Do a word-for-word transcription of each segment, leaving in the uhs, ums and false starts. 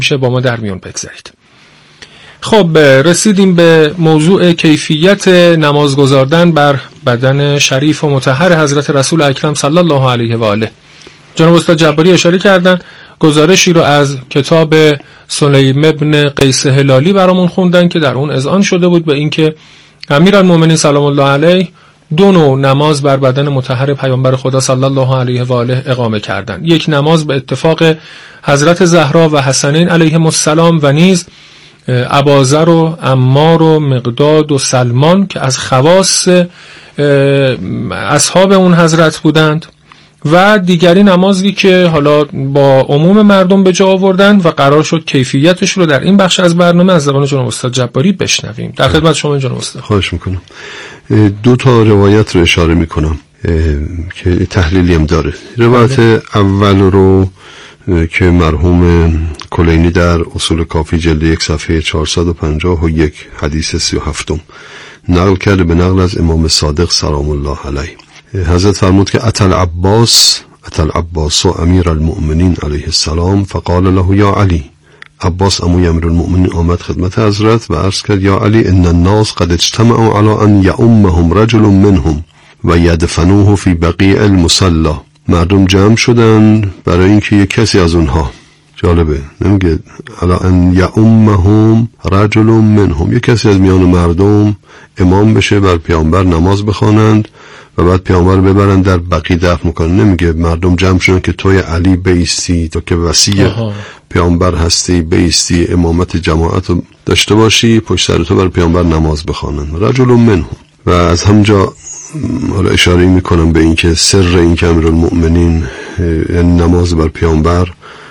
میشه با ما در میون بگذارید. خب رسیدیم به موضوع کیفیت نماز گذاردن بر بدن شریف و مطهر حضرت رسول اکرم صلی الله علیه و آله. جناب استاد جباری اشاره کردن، گزارشی رو از کتاب سلیم ابن قیس هلالی برامون خوندن که در اون اذعان شده بود به اینکه امیرالمومنین سلام الله علیه دو نوع نماز بر بدن مطهر پیامبر خدا صلی الله علیه و آله اقامه کردند. یک نماز به اتفاق حضرت زهرا و حسنین علیهم السلام و نیز اباذر و عمار و مقداد و سلمان که از خواص اصحاب اون حضرت بودند، و دیگری نمازی که حالا با عموم مردم به جا آوردن و قرار شد کیفیتش رو در این بخش از برنامه از زبان جناب استاد جباری بشنویم. در خدمت شما جناب استاد. خواهش میکنم. دو تا روایت رو اشاره میکنم که تحلیلی هم داره. روایت اول رو که مرحوم کلینی در اصول کافی جلد یک صفحه چهارصد و پنجاه و یک حدیث سی و هفتم نقل کرده به نقل از امام صادق سلام الله علیه. حضرت فرمود که اتى العباس اتى العباس امیر المؤمنین علیه السلام فقال له یا علی. عباس اموی امیر المؤمنین آمد خدمت حضرت و عرض کرد یا علی ان الناس قد اجتمعوا على ان یؤمهم رجل منهم و یدفنوه فی بقیع المصلی. مردم جمع شدن برای اینکه یک کسی از اونها، جالبه نمیگه علی ان یؤمهم رجل منهم، یک کسی از میان مردم امام بشه، بر پیامبر نماز بخوانند و بعد پیامبر ببرن در بقیع دفن میکنن. نمیگه مردم جمع شدن که توی علی بیستی، تو که وصی پیامبر هستی بیستی، امامت جماعت رو داشته باشی، پشت سر تو بر پیامبر نماز بخوانن. رجل منهم. و از همجا حالا اشاره میکنم به این که سر این که امیرالمؤمنین نماز بر پیامبر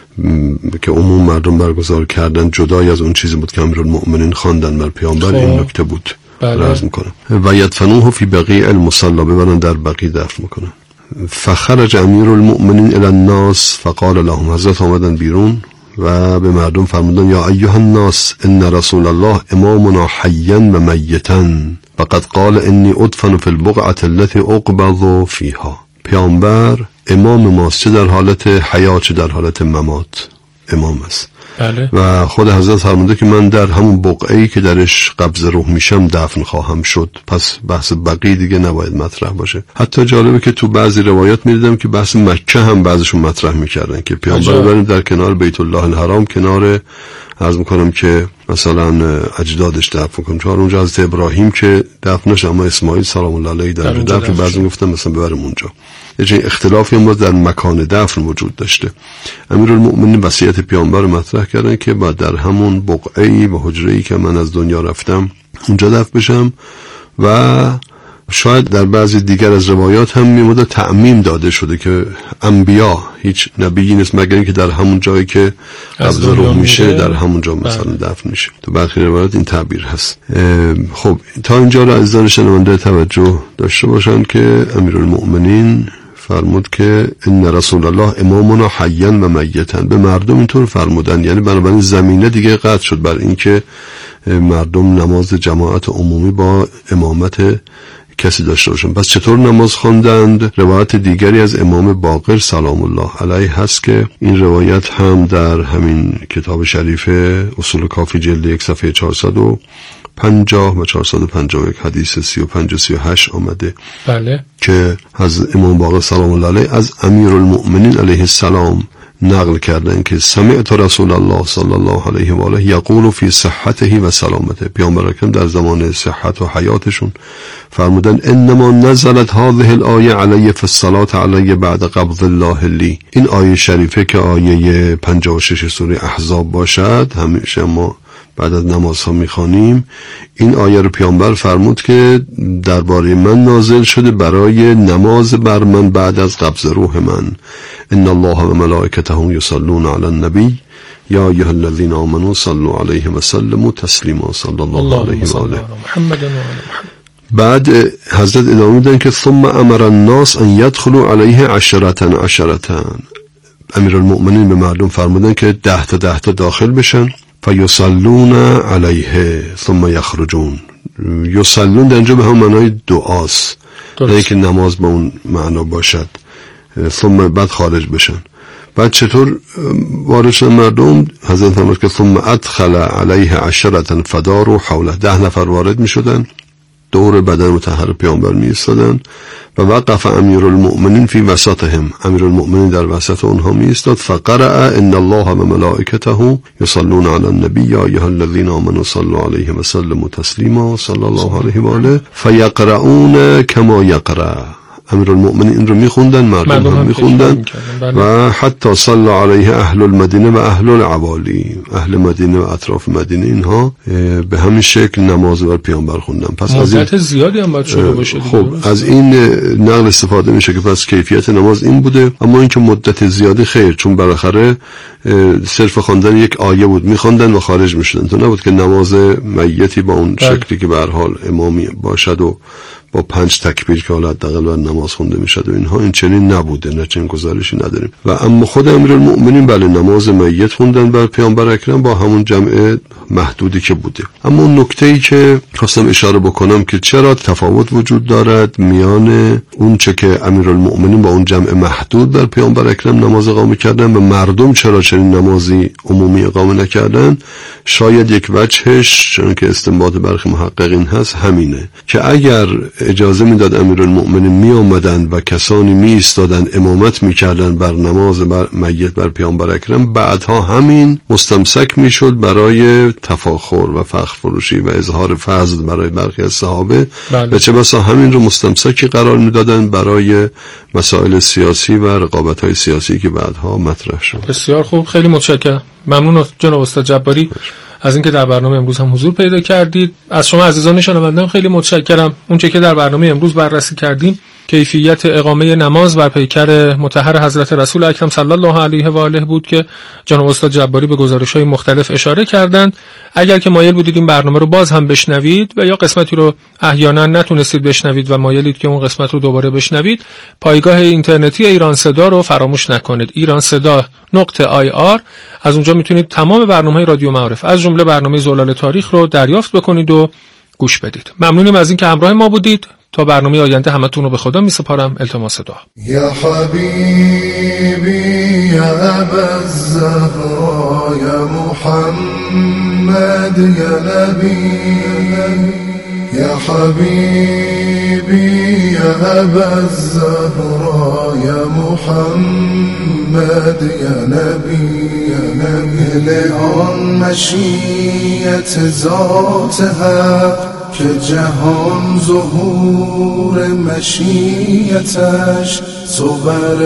که عموم مردم برگزار کردن جدای از اون چیزی بود که امیرالمؤمنین خواندن بر پیامبر، این نکته بود. عرض میکنم و یدفنوه فی بقیع المصلی، ببرن در بقیع دفن میکنن. فخرج امیرالمؤمنین الی الناس فقال لهم، حضرت آمدن بیرون و به مردم فرمودن یا ایها الناس ان رسول الله امامنا حیا و میتا فقد قال انی ادفن فی البقعه التي اقبض فیها. پیامبر امام ماست، چه در حالت حیات چه در حالت ممات امام است. بله. و خود حضرت فرموده که من در همون بقعه‌ای که درش قبض روح میشم دفن خواهم شد. پس بحث بقیه دیگه نباید مطرح باشه. حتی جالبه که تو بعضی روایات میدیدم که بحث مکه هم بعضشون مطرح میکردن که پیامبر بریم در کنار بیت الله الحرام، کنار عرض میکنم که مثلا اجدادش دفن کنیم، چون اونجا حضرت ابراهیم که دفنش، اما اسماعیل سلام الله علیه در دفن، بعضی گفتن مثلا ببریم اونجا. یه اختلافی هم در مکان دفن وجود داشته. امیرالمؤمنین وصیت پیامبر مطرح کردن که بعد در همون بقعه‌ای و حجره‌ای که من از دنیا رفتم اونجا دفن بشم، و شاید در بعضی دیگر از روایات هم میموده تعمیم داده شده که انبیا هیچ نبیی نیست مگر اینکه در همون جایی که قبض روح میشه در همون جا مثلا دفن میشه. تو برخی روایات این تعبیر هست. خب تا اینجا رو عزیزان شنونده توجه داشته باشن که امیرالمؤمنین فرمود که ان رسول الله امامنا حیا و میتا. به مردم اینطور فرمودن، یعنی بنابراین زمینه دیگه قطع شد بر اینکه مردم نماز جماعت عمومی با امامت کسی داشته باشن. پس چطور نماز خواندند؟ روایت دیگری از امام باقر سلام الله علیه هست که این روایت هم در همین کتاب شریف اصول کافی جلد یک صفحه چهارصد و پنجاه و چهارصد و پنجاه و یک حدیث سی و پنج و سی و هشت آمده. بله. که از امام باقر سلام الله علیه از امیرالمؤمنین علیه السلام نقل کردن که سمعت رسول الله صلی الله علیه و آله یقول فی صحته و سلامته. پیامبر اکرم در زمان صحت و حیاتشون فرمودن انما نزلت هذه الآیه علی فی الصلاة علی بعد قبض الله لی. این آیه شریفه که آیه پنجاه و شش سوره احزاب باشد، همیشه ما بعد از نماز ها میخوانیم، این آیه رو پیامبر فرمود که درباره من نازل شده برای نماز بر من بعد از قبض روح من. ان الله و ملائکته یصلون علی النبی یا ایها الذین آمنوا صلوا علیه و سلموا تسلیما صلی الله علیه و آله. بعد حضرت ادامه میدن که ثم امر الناس ان يدخلوا علیه عشرة عشرة. امیرالمؤمنین به مردم فرمودن که ده تا ده تا داخل بشن، فیصلون علیه ثم یخرجون. یصلون در اینجا به هم معنای دعاست، نه اینکه نماز با اون معنا باشد. ثم بعد خارج بشن. بعد چطور وارد شدن مردم؟ حضرت فرمود که ثم ادخل علیه عشرة فداروا حوله، ده نفر وارد می شدن، دور بدن مطهر پیامبر می ایستادن و وقف امیر المؤمنین فی وسطهم، امیر المؤمنین در وسط اونها می ایستاد. فقرأ ان الله و ملائکته یصلون علی النبی یا ایها الذین آمنوا صلوا علیه و سلموا تسلیما صلی الله علیه و آله فیقرؤون کما یقرأ. امیرالمؤمنین این رو میخوندن، مردم, مردم هم میخوندن و حتی صلی علیه اهل المدینه و اهل العوالی، اهل مدینه و اطراف مدینه اینها به همین شکل نماز بر پیامبر خوندن. پس از این زیادی هم باید شده باشه. خب از این نقل استفاده میشه که پس کیفیت نماز این بوده، اما اینکه مدت زیادی خیر، چون بالاخره صرف خواندن یک آیه بود، میخوندن و خارج میشدن، تو نبود که نماز میتی با اون شکلی که به هر حال امامی باشد و با پنج تکبیر که حالا حداقل بر نماز خونده میشد و اینها، این چنین نبوده، نه چنین گزارشی نداریم. و اما خود امیرالمؤمنین بله نماز میت خوندن بر پیامبر اکرم با همون جمع محدودی که بوده. اما اون نکته‌ای که خواستم اشاره بکنم که چرا تفاوت وجود دارد میان اون چه که امیرالمؤمنین با اون جمع محدود بر پیامبر اکرم نماز اقامه کردن و مردم چرا چنین نمازی عمومی اقامه نکردن، شاید یک وجهش چون که استنباط برخی محققین هست همینه که اگر اجازه میداد امیرالمؤمنین می آمدن و کسانی می ایستادن امامت میکردن بر نماز بر میت بر پیامبر اکرم، بعدها همین مستمسک میشد برای تفاخر و فخر فروشی و اظهار فضل برای برخی از صحابه و چه بسا همین رو مستمسکی قرار میدادن برای مسائل سیاسی و رقابت‌های سیاسی که بعدها مطرح شد. بسیار خوب، خیلی متشکرم. ممنون جناب استاد جباری از اینکه در برنامه امروز هم حضور پیدا کردید. از شما عزیزان شنوندگان خیلی متشکرم. اون چه که در برنامه امروز بررسی کردیم کیفیت اقامه نماز بر پیکر مطهر حضرت رسول اکرم صلی الله علیه و آله بود که جناب استاد جباری به گزارش‌های مختلف اشاره کردند. اگر که مایل بودید این برنامه رو باز هم بشنوید و یا قسمتی رو احیانا نتونستید بشنوید و مایلید که اون قسمت رو دوباره بشنوید، پایگاه اینترنتی ایران صدا رو فراموش نکنید، ایران صدا نقطه آی آر. از اونجا میتونید تمام برنامه‌های رادیو معارف از جمله برنامه زلال تاریخ رو دریافت بکنید و گوش بدید. ممنونیم از اینکه همراه ما بودید. تا برنامه آینده همتون رو به خدا میسپارم. التماس دعا. یا حبیبی یا ابوالزهرا یا محمد یا نبی یا حبیبی یا ابوالزهرا یا محمد یا نبی یا نبی لآن مشیت ذات حق که جهان ظهور مشیتش صور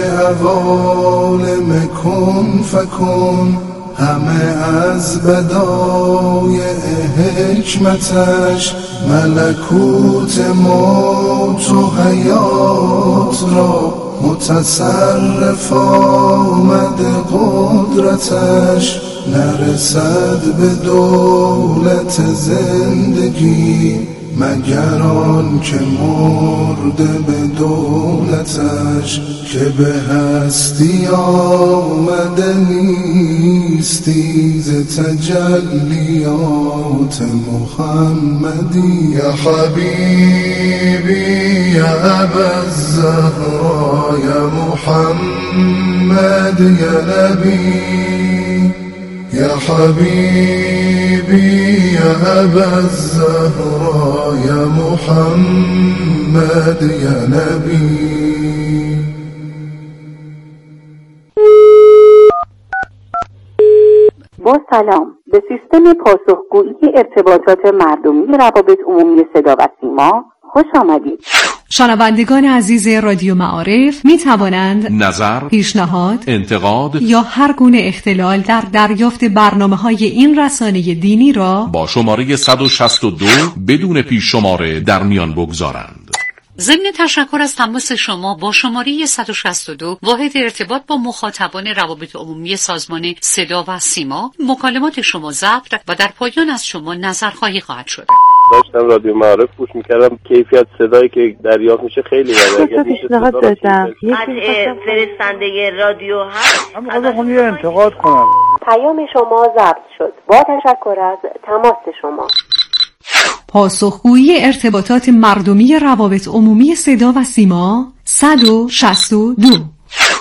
عوالم کن فکن همه از بدایع حکمتش ملکوت موت و حیات را متصرف آمد قدرتش نرسد به دولت زندگی مگر آن که مرده به دولتش که به هستی آمده نیستی ز تجلیات محمدی یا حبیبی یا ابوالزهرا یا محمد یا نبی یا حبیبی یا ابوالزهرا یا محمد یا نبی. با سلام به سیستم پاسخگویی ارتباطات مردمی روابط عمومی صدا و سیما خوش آمدید. شنوندگان عزیز رادیو معارف می توانند نظر، پیشنهاد، انتقاد یا هر گونه اختلال در دریافت برنامه‌های این رسانه دینی را با شماره صد و شصت و دو بدون پیش شماره در میان بگذارند. ضمن تشکر از تماس شما با شماره صد و شصت و دو واحد ارتباط با مخاطبان روابط عمومی سازمان صدا و سیما، مکالمات شما ضبط و در پایان از شما نظرخواهی خواهد شد. داشتم رادیو معارف گوش میکردم، کیفیت صدایی که دریافت میشه خیلی بده. اگه پیشنهاد دادم قطع فرستنده رادیو هست. اما خواهم یه انتقاد کنم. پیام شما ضبط شد. با تشکر از تماس شما. پاسخگویی ارتباطات مردمی روابط عمومی صدا و سیما صد و شصت و دو.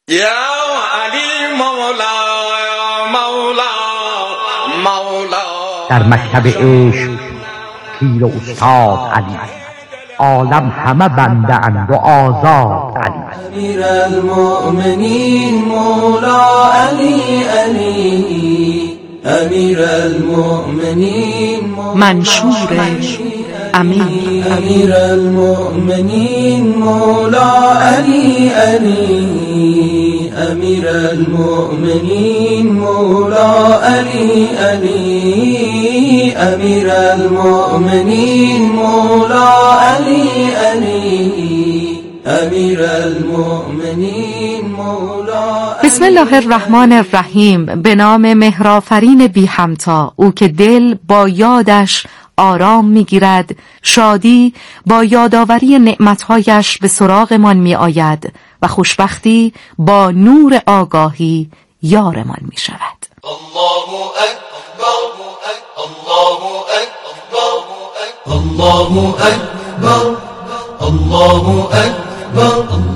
یا علی مولا مولا مولا. در مکتب عشق پیر و استاد علی، عالم همه بنده اند و آزاد علی. امیر المؤمنین مولا علی علی، امیر المؤمنین منشور امیر. امیر المؤمنین مولا علی علی، امیر المؤمنین مولا علی علی، امیر المؤمنین مولا علی علی، امیر المؤمنین مولا. بسم الله الرحمن الرحیم. به نام مهرآفرین بی همتا، او که دل با یادش آرام میگیرد، شادی با یادآوری نعمتهایش به سراغمان می آید و خوشبختی با نور آگاهی یارمان می شود. الله اکبر، الله اکبر، الله اکبر، الله اکبر،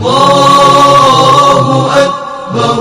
الله اکبر،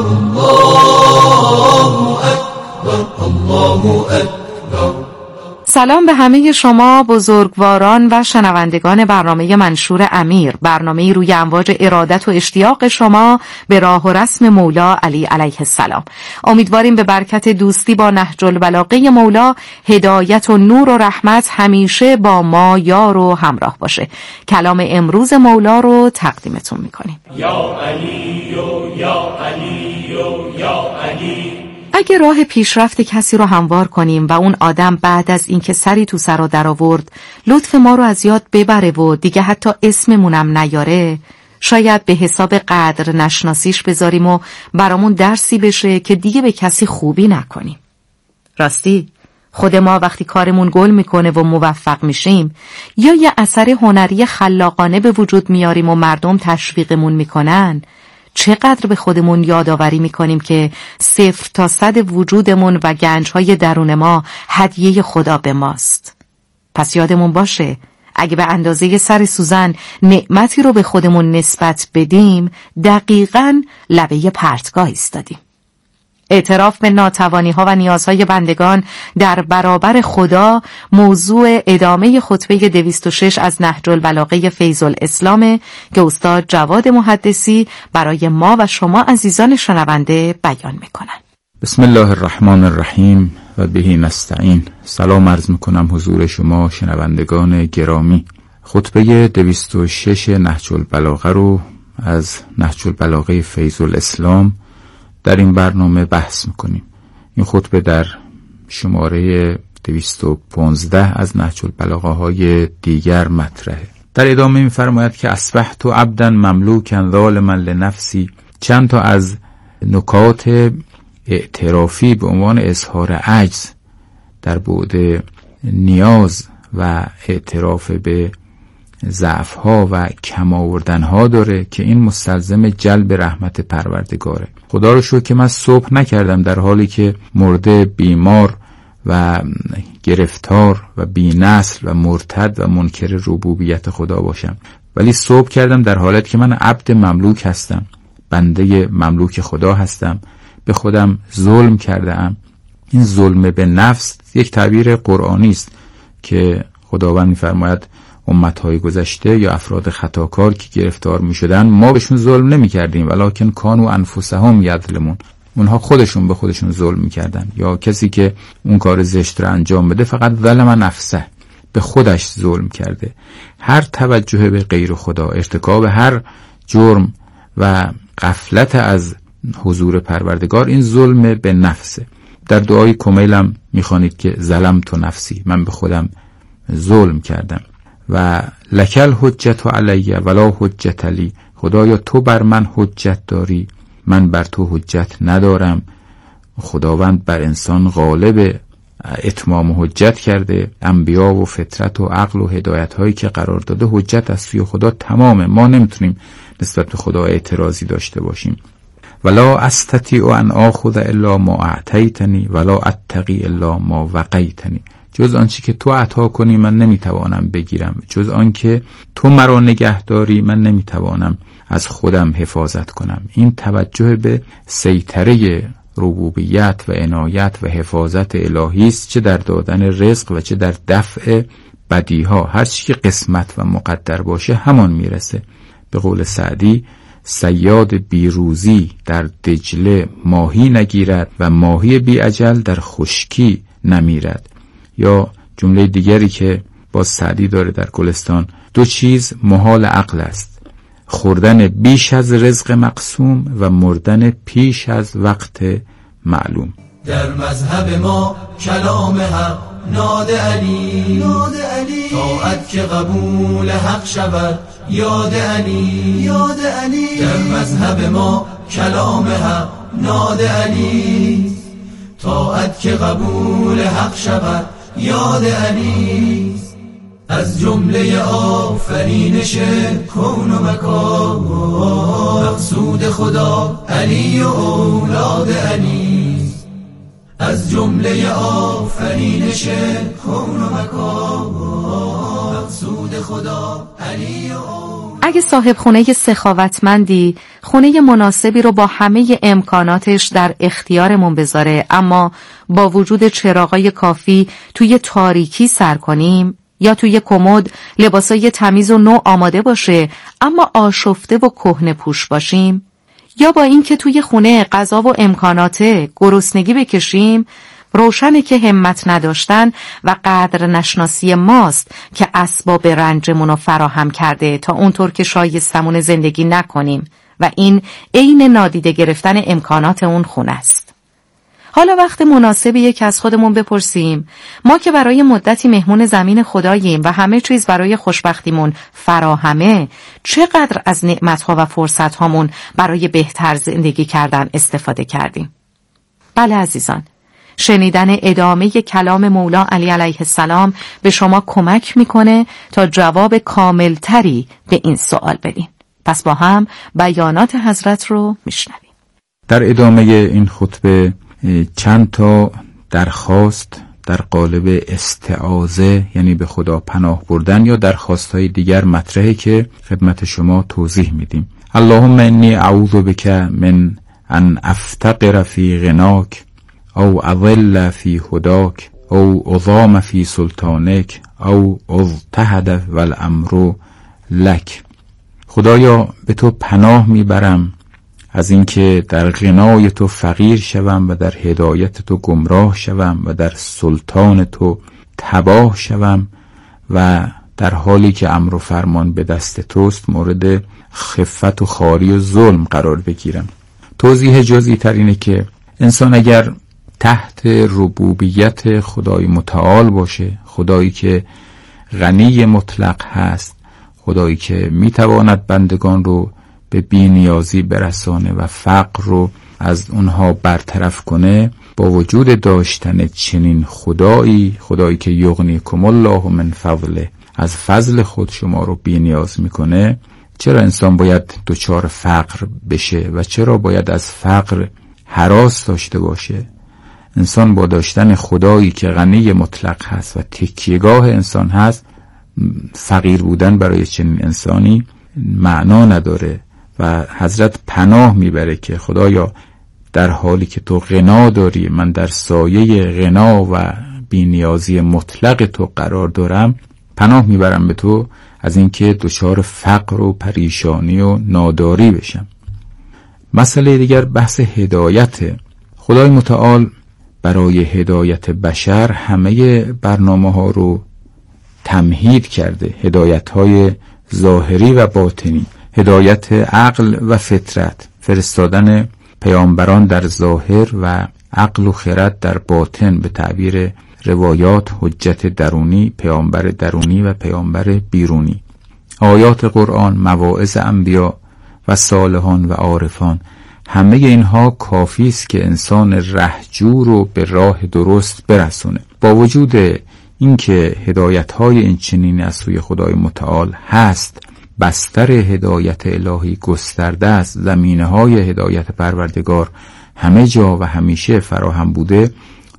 الله اکبر، الله اکبر. سلام به همه شما بزرگواران و شنوندگان برنامه منشور امیر، برنامه‌ای روی امواج ارادت و اشتیاق شما به راه و رسم مولا علی علیه السلام. امیدواریم به برکت دوستی با نهج البلاغه مولا، هدایت و نور و رحمت همیشه با ما یار و همراه باشه. کلام امروز مولا رو تقدیمتون میکنیم. یا علی و یا علی و یا علی. اگه راه پیشرفت کسی رو هموار کنیم و اون آدم بعد از اینکه سری تو سر در آورد لطف ما رو از یاد ببره و دیگه حتی اسممونم نیاره، شاید به حساب قدر نشناسیش بذاریم و برامون درسی بشه که دیگه به کسی خوبی نکنیم. راستی خود ما وقتی کارمون گل میکنه و موفق میشیم، یا یه اثر هنری خلاقانه به وجود میاریم و مردم تشویقمون میکنن، چقدر به خودمون یادآوری میکنیم که صفر تا صد وجودمون و گنجهای درون ما هدیه خدا به ماست. پس یادمون باشه اگه به اندازه سر سوزن نعمتی رو به خودمون نسبت بدیم، دقیقاً لبه پرتگاه ایستادیم. اعتراف به ناتوانی ها و نیازهای بندگان در برابر خدا موضوع ادامه خطبه دویست و شش از نهج البلاغه فیض الاسلام که استاد جواد محدثی برای ما و شما عزیزان شنونده بیان میکنن. بسم الله الرحمن الرحیم و بهی نستعین. سلام عرض میکنم حضور شما شنوندگان گرامی. خطبه دویست و شش نهج البلاغه رو از نهج البلاغه فیض الاسلام در این برنامه بحث میکنیم. این خطبه در شماره دویست و پانزده از نهج البلاغه های دیگر مطرحه. در ادامه می‌فرماید که اصبحت عبدا مملوکا ظالما لنفسی. چند تا از نکات اعترافی به عنوان اظهار عجز در بعد نیاز و اعتراف به ضعف‌ها و کم آوردن‌ها داره که این مستلزم جلب رحمت پروردگاره. خدا رو شکر که من صبح نکردم در حالی که مرده، بیمار و گرفتار و بی‌نسل و مرتد و منکر ربوبیت خدا باشم، ولی صبح کردم در حالت که من عبد مملوک هستم، بنده مملوک خدا هستم، به خودم ظلم کردم. این ظلم به نفس یک تعبیر قرآنی است که خداوند می‌فرماید امت‌های گذشته یا افراد خطاکار که گرفتار می‌شدن ما بهشون ظلم نمی‌کردیم، ولکن کانوا انفسهم یظلمون. اونها خودشون به خودشون ظلم می‌کردن. یا کسی که اون کار زشت رو انجام بده فقط ظلم نفسه، به خودش ظلم کرده. هر توجه به غیر خدا، ارتکاب هر جرم و غفلت از حضور پروردگار، این ظلم به نفسه. در دعای کمیلم می‌خوانید که ظلمت نفسی، من به خودم ظلم کردم. و لکل حجت علیه ولا حجت لی، خدایا تو بر من حجت داری، من بر تو حجت ندارم. خداوند بر انسان غالب اتمام حجت کرده. انبیا و فطرت و عقل و هدایت هایی که قرار داده حجت از سوی خدا تمامه. ما نمیتونیم نسبت به خدا اعتراضی داشته باشیم. ولا استطیع ان آخذ الا ما اعطیتنی ولا اتقی الا ما وقیتنی. جز آنچه که تو عطا کنی من نمیتوانم بگیرم، جز آنکه تو مرا نگه داری من نمیتوانم از خودم حفاظت کنم. این توجه به سیطره ربوبیت و عنایت و حفاظت الهی است، چه در دادن رزق و چه در دفع بدیها. هر چی که قسمت و مقدر باشه همان میرسه. به قول سعدی صیاد بیروزی در دجله ماهی نگیرد و ماهی بی اجل در خشکی نمیرد. یا جمله دیگری که باز سعدی داره در گلستان: دو چیز محال عقل است، خوردن بیش از رزق مقسوم و مردن پیش از وقت معلوم. در مذهب ما کلام حق ناد علی، ناد علی طاعت که قبول حق شود یاد علی، یاد علی در مذهب ما کلام حق ناد علی، طاعت که قبول حق شود یاد علی. از جمله آفرینش کون و مکان مقصود خدا علی و اولاد علی. از جمله آفرینش کون و مکان مقصود خدا علی و اگه صاحب خونه سخاوتمندی خونه مناسبی رو با همه امکاناتش در اختیارمون بذاره، اما با وجود چراغای کافی توی تاریکی سر کنیم، یا توی کمد لباسای تمیز و نو آماده باشه اما آشفته و کهنه پوش باشیم، یا با اینکه توی خونه غذا و امکانات گرسنگی بکشیم، روشنه که همت نداشتن و قدر نشناسی ماست که اسباب رنجمون رو فراهم کرده تا اونطور که شایستمون زندگی نکنیم و این عین نادیده گرفتن امکانات اون خونه است. حالا وقت مناسبیه که از خودمون بپرسیم ما که برای مدتی مهمون زمین خداییم و همه چیز برای خوشبختیمون فراهمه، چقدر از نعمتها و فرصتهامون برای بهتر زندگی کردن استفاده کردیم؟ بله عزیزان، شنیدن ادامه کلام مولا علی علیه السلام به شما کمک میکنه تا جواب کاملتری به این سوال بدین. پس با هم بیانات حضرت رو میشنویم. در ادامه این خطبه چند تا درخواست در قالب استعاذه، یعنی به خدا پناه بردن، یا درخواست‌های دیگر مطرحه که خدمت شما توضیح میدیم. اللهم انی اعوذ بک من ان افتقر فی غناک او اضل فی هداک او اضام فی سلطانک او اضطهد والامر لک. خدایا به تو پناه میبرم از اینکه در غنای تو فقیر شوم و در هدایت تو گمراه شوم و در سلطان تو تباه شوم و در حالی که امر و فرمان به دست توست مورد خفت و خواری و ظلم قرار بگیرم. توضیح جزئی تر اینه که انسان اگر تحت ربوبیت خدای متعال باشه، خدایی که غنی مطلق هست، خدایی که میتواند بندگان رو به بی‌نیازی برسانه و فقر رو از اونها برطرف کنه، با وجود داشتن چنین خدایی، خدایی که یغنیکم الله من فضله، از فضل خود شما رو بی‌نیاز میکنه، چرا انسان باید دچار فقر بشه و چرا باید از فقر هراس داشته باشه؟ انسان با داشتن خدایی که غنی مطلق هست و تکیهگاه انسان هست، فقیر بودن برای چنین انسانی معنا نداره و حضرت پناه میبره که خدایا در حالی که تو غنا داری، من در سایه غنا و بی‌نیازی مطلق تو قرار دارم، پناه میبرم به تو از اینکه دچار فقر و پریشانی و ناداری بشم. مسئله دیگر بحث هدایت. خدای متعال برای هدایت بشر همه برنامه ها رو تمهید کرده، هدایت های ظاهری و باطنی، هدایت عقل و فطرت، فرستادن پیامبران در ظاهر و عقل و خرد در باطن، به تعبیر روایات حجت درونی، پیامبر درونی و پیامبر بیرونی، آیات قرآن، مواعظ انبیا و صالحان و عارفان. همه اینها کافی است که انسان رهجو رو به راه درست برسونه. با وجود اینکه هدایت‌های این چنینی از سوی خدای متعال هست، بستر هدایت الهی گسترده است، زمینه‌های هدایت پروردگار همه جا و همیشه فراهم بوده،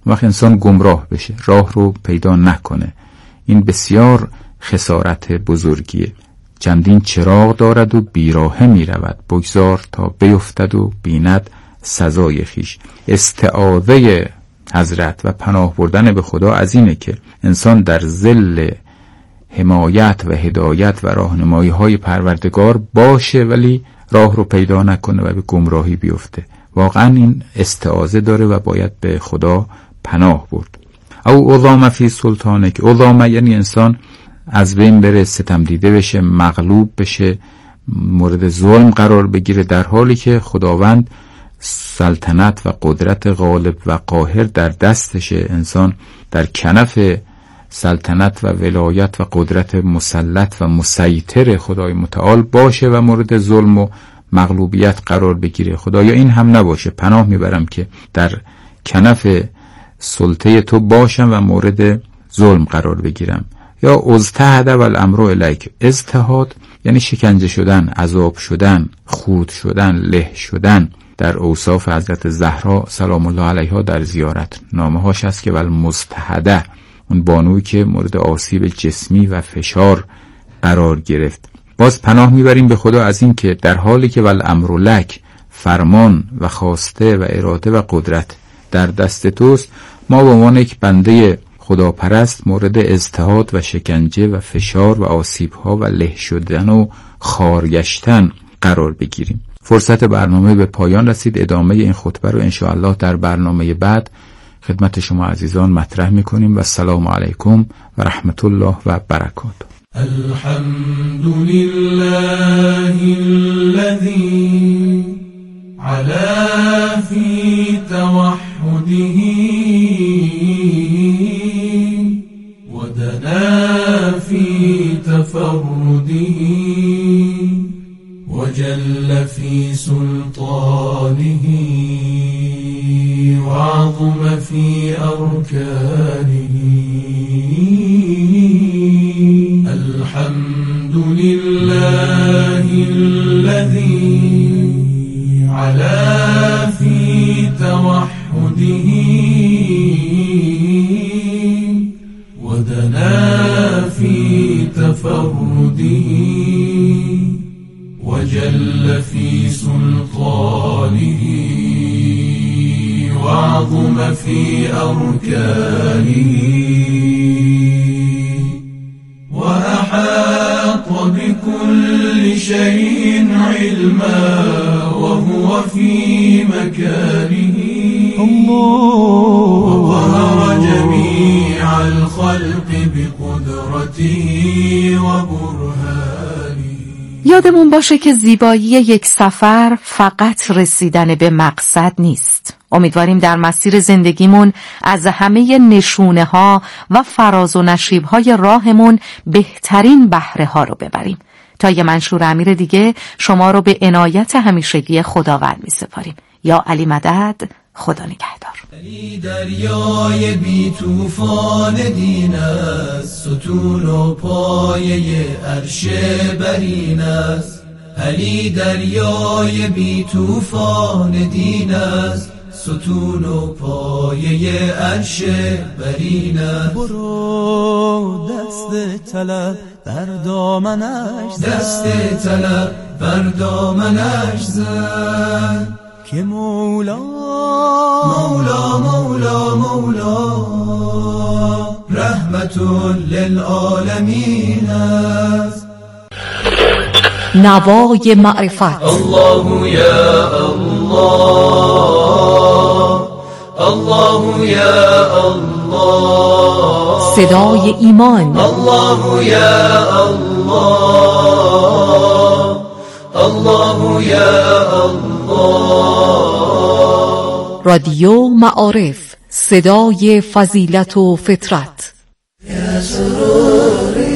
وقت انسان گمراه بشه، راه رو پیدا نکنه، این بسیار خسارت بزرگیه. چندین چراغ دارد و بیراهه می رود، بگذار تا بیفتد و بیند سزای خیش. استعاذه حضرت و پناه بردن به خدا از اینه که انسان در ظل حمایت و هدایت و راهنمایی های پروردگار باشه ولی راه رو پیدا نکنه و به گمراهی بیفته. واقعا این استعاذه داره و باید به خدا پناه برد. او اضام فی سلطانه، که اضام یعنی انسان از بین بره، ستم دیده بشه، مغلوب بشه، مورد ظلم قرار بگیره، در حالی که خداوند سلطنت و قدرت غالب و قاهر در دستشه. انسان در کنف سلطنت و ولایت و قدرت مسلط و مسیطر خدای متعال باشه و مورد ظلم و مغلوبیت قرار بگیره. خدایا این هم نباشه، پناه میبرم که در کنف سلطه تو باشم و مورد ظلم قرار بگیرم. یا ازتهد و الامر الیک، ازتهاد یعنی شکنجه شدن، عذاب شدن، خورد شدن، له شدن. در اوصاف حضرت زهرا سلام الله علیها در زیارت نامه هاش هست که ول مستهده، اون بانوی که مورد آسیب جسمی و فشار قرار گرفت. باز پناه میبریم به خدا از این که در حالی که ول امر لک، فرمان و خواسته و اراده و قدرت در دست توست، ما به عنوان یک بنده خداپرست مورد اضطهاد و شکنجه و فشار و آسیب ها و له شدن و خارگشتن قرار بگیریم. فرصت برنامه به پایان رسید. ادامه این خطبه رو انشاءالله در برنامه بعد خدمت شما عزیزان مطرح میکنیم و السلام علیکم و رحمت الله و برکاته. الحمد لله الذي علا في توحده ودنا في تفرده وجل في سلطانه وعظم في أركانه. الحمد لله الذي علا في توحده ودنا في تفرده وجل في سلطانه وعظم في أركانه وأحاط بكل شيء علما وهو في مكانه وقهر جميع الخلق بقدرته وبرهانه. یادمون باشه که زیبایی یک سفر فقط رسیدن به مقصد نیست. امیدواریم در مسیر زندگیمون از همه نشونه ها و فراز و نشیب های راهمون بهترین بهره ها رو ببریم. تا یه منشور امیر دیگه شما رو به عنایت همیشگی خداوند می سپاریم. یا علی مدد، خدا نگهدار. علی دریای بی توفان دین است، ستون و پایه عرش برین است. علی دریای بی توفان دین است، ستون و پایه عرش برین است. برو دست طلب بر دامنش زن، دست طلب بر دامنش زن که مولا مولا مولا مولا رحمت للعالمین است. نوای معرفت. الله یا الله، الله یا الله، صدای ایمان. الله یا الله، الله یا الله. رادیو معارف، صدای فضیلت و فطرت. یا سروری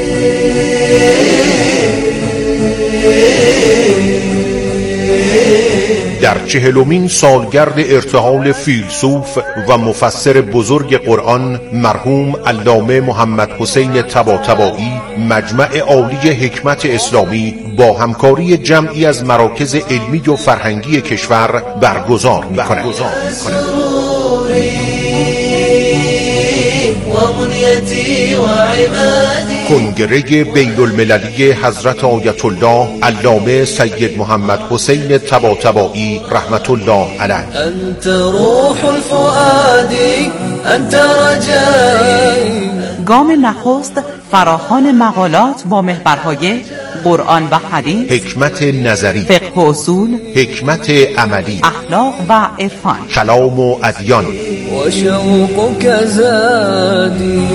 در چهلمین سالگرد ارتحال فیلسوف و مفسر بزرگ قرآن مرحوم علامه محمد حسین طباطبایی، مجمع عالی حکمت اسلامی با همکاری جمعی از مراکز علمی و فرهنگی کشور برگزار می‌کند. بنيتي وعمادي. کنگره بین المللی حضرت آیت الله علامه سید محمد حسین طباطبایی رحمت الله علیه. انت روح الفؤاد انت رجایی. گام نخست فراخوان مقالات با محورهای قرآن و حدیث، حکمت نظری، فقه و اصول، حکمت عملی، اخلاق و عرفان، کلام و ادیان. و شوقك زادی.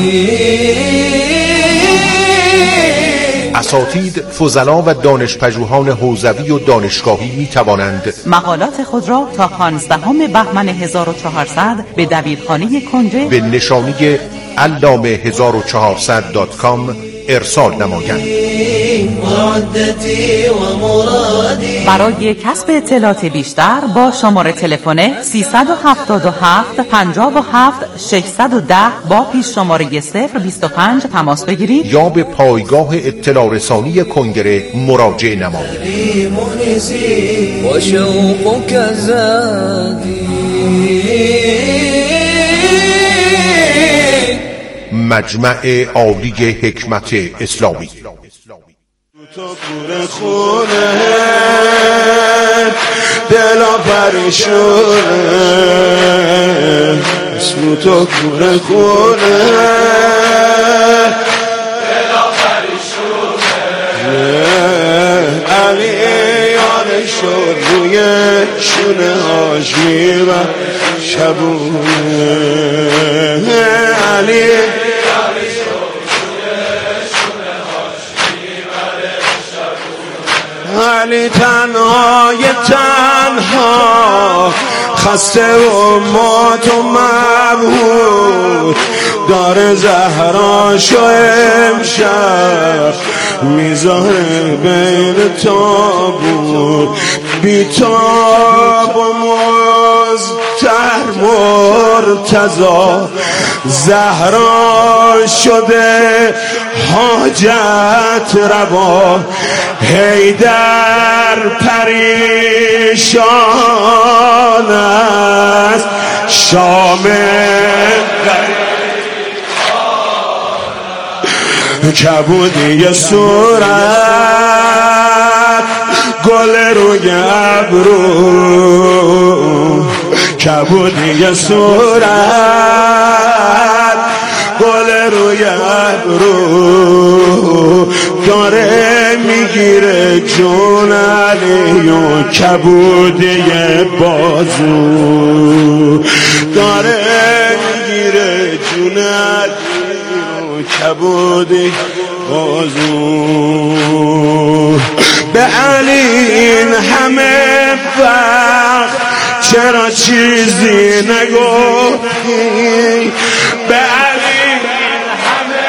اساتید، فضلا و دانشپژوهان حوزوی و دانشگاهی می توانند مقالات خود را تا پانزدهم بهمن هزار و چهارصد به دبیرخانه کنگره به نشانی علامه هزار و چهارصد دات کام ارسال نمایند. برای کسب اطلاعات بیشتر با شماره تلفن سیصد و هفتاد و هفت پنجاه و هفت ششصد و ده با پیش شماره صفر بیست و پنج تماس بگیرید یا به پایگاه اطلاع رسانی کنگره مراجعه نمایید. و شوقك زادی. مجمع عالی حکمت اسلامی. تو کور خونه دلا پریشونه، اسم تو کور خونه دلا پریشونه، علی یار شد روی شونه هاش میبر شبونه، علی علی تنهای تنها خسته و مات و مبهوت داره زهراشو امشب میذاره بین تابوت، بیتاب و مزتر مرتضا زهرا شده حاجت روا، حیدر پریشان است شام کبودی صورت گل روی ابرو، کبودی صورت گل روی ابرو داره میگیره جون علی و کبودی بازو، داره میگیره جون علی و کبودی بازو. به علی این همه وقت چرا چیزی نگفتی؟ به علی این همه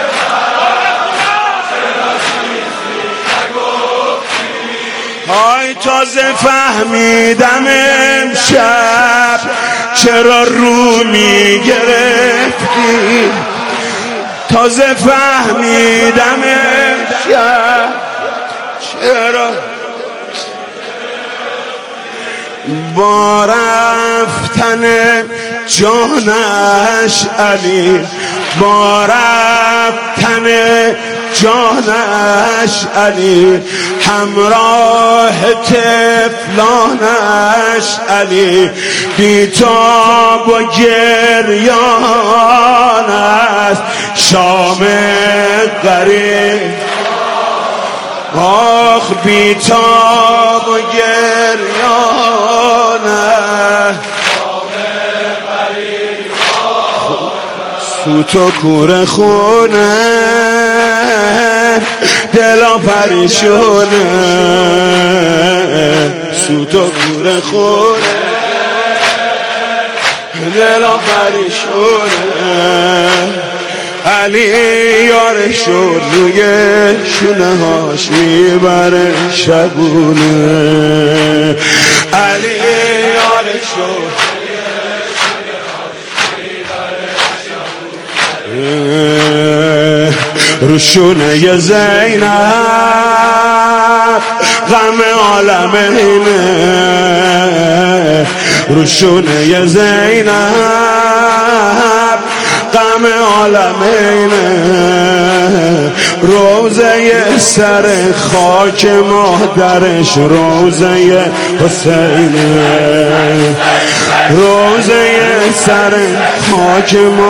وقت چرا چیزی نگفتی؟ های تازه فهمیدم امشب چرا رو میگرفتی، تازه فهمیدم امشب چرا با رفتن جانش علی، با رفتن جانش علی همراه طفلانش علی بیتاب و گریان است شام غریب، آخ بیتاب و گریان است سوت و کور خونه دلا پریشونه، سوت و کور خونه دلا پریشونه، علی یار شد روی شونه هاش میبره شبونه، علی یار شد رو شونه زینب غم عالم اینه، رو شونه زینب غم عالمینه روزه سر خاک مادرش روزه حسینه روزه سر خاک